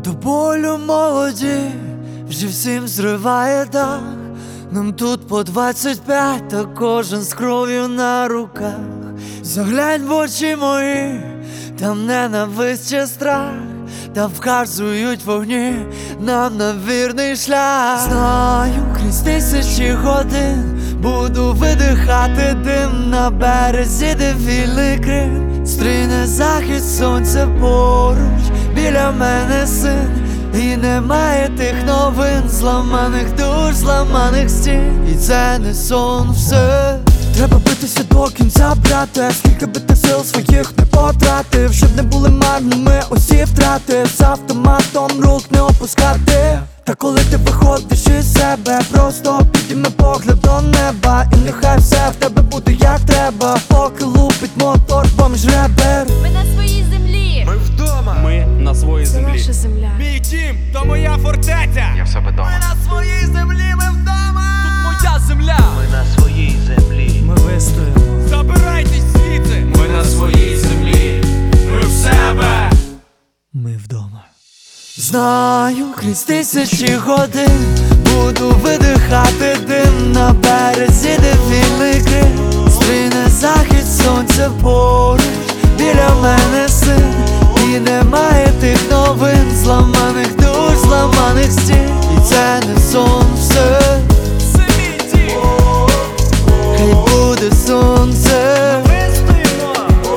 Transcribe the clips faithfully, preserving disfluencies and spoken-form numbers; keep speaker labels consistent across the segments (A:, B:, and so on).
A: До болю молоді, вже всім зриває дах. Нам тут по двадцять п'ять, та кожен з кров'ю на руках. Заглянь в очі мої, там ненависть чи страх, та вказують вогні нам на вірний шлях. Знаю, крізь тисячі годин буду видихати дим на березі, де вільний Крим. Стріне захід сонця поруч, біля мене син. І немає тих новин, зламаних душ, зламаних стін. І це не сон все. Треба битися до кінця, брате. Скільки би ти сил своїх не потратив, щоб не були марними усі втрати. З автоматом рук не опускати. Та коли ти виходиш із себе, просто підійми погляд до неба. І нехай все в тебе буде як треба, поки лупить мотор поміж ребер.
B: Ми на своїй землі.
C: Ми вдома.
D: Ми на своїй
B: Це
D: землі.
B: наша земля.
C: Мій дім, то моя фортеця.
D: Я в себе дома.
C: Ми на своїй землі, ми вдома.
D: Тут моя земля.
E: Ми на своїй землі.
A: Ми вистоїмо.
C: Забирайтесь звідси.
D: Ми на своїй землі. Ми в себе.
A: Ми вдома. Знаю, крізь тисячі годин буду видихати дим на березі, де вільний Крим. Стріне захід сонця поруч, біля мене син. І немає тих новин, зламаних душ, зламаних стін. І це не сон все.
C: Це мій дім.
A: Хай буде сонце.
C: Вистоїмо.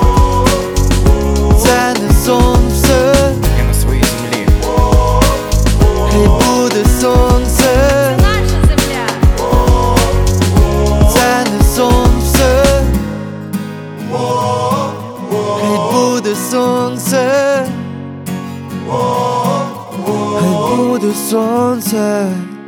A: Це не сон все.
D: Я на своїй землі.
A: Хай буде сонце.
B: Це наша земля.
A: Це не сон все. Хай буде сонце. Хай буде сонце.